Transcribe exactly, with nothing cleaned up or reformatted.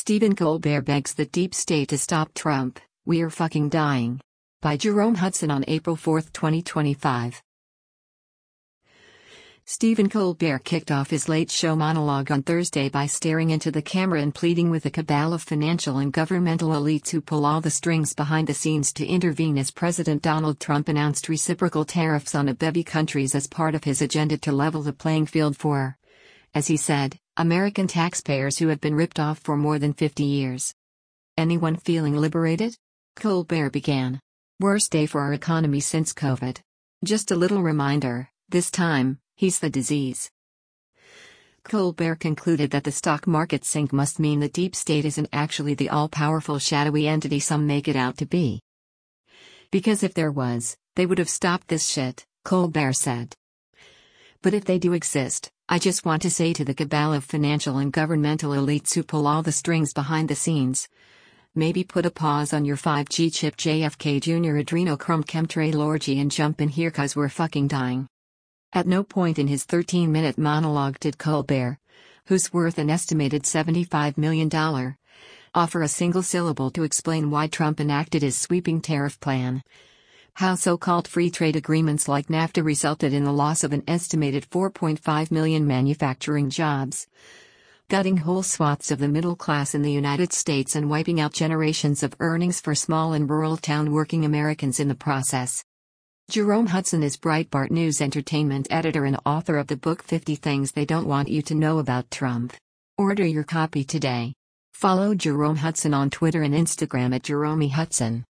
Stephen Colbert begs the deep state to stop Trump, "We're fucking dying." By Jerome Hudson on April fourth, twenty twenty-five. Stephen Colbert kicked off his Late Show monologue on Thursday by staring into the camera and pleading with a cabal of financial and governmental elites who pull all the strings behind the scenes to intervene as President Donald Trump announced reciprocal tariffs on a bevy countries as part of his agenda to level the playing field for, as he said, American taxpayers who have been ripped off for more than fifty years. "Anyone feeling liberated?" Colbert began. "Worst day for our economy since COVID. Just a little reminder, this time, he's the disease." Colbert concluded that the stock market sink must mean the deep state isn't actually the all-powerful shadowy entity some make it out to be. "Because if there was, they would have stopped this shit," Colbert said. "But if they do exist, I just want to say to the cabal of financial and governmental elites who pull all the strings behind the scenes, maybe put a pause on your five G chip J F K Junior adrenochrome chemtrail orgy and jump in here cause we're fucking dying." At no point in his thirteen-minute monologue did Colbert, who's worth an estimated seventy-five million dollars, offer a single syllable to explain why Trump enacted his sweeping tariff plan, how so-called free trade agreements like NAFTA resulted in the loss of an estimated four point five million manufacturing jobs, gutting whole swaths of the middle class in the United States and wiping out generations of earnings for small and rural town working Americans in the process. Jerome Hudson is Breitbart News entertainment editor and author of the book fifty Things They Don't Want You to Know About Trump. Order your copy today. Follow Jerome Hudson on Twitter and Instagram at Jerome Hudson.